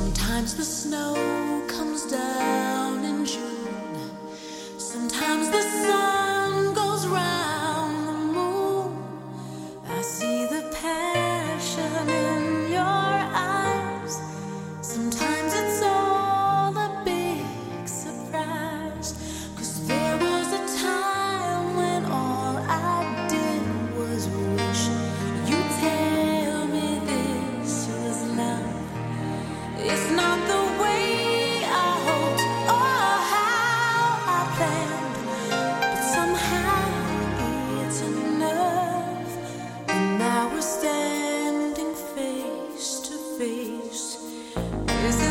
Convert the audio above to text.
Sometimes the snow comes down in June. Sometimes the sun goes round the moon. I see the passion in your eyes. Sometimes it's all a big surprise. 'Cause there was a time when all I did was wish you'd tell me this was love. It's not the way I hoped or how I planned, but somehow it's enough. And now we're standing face to face. Is it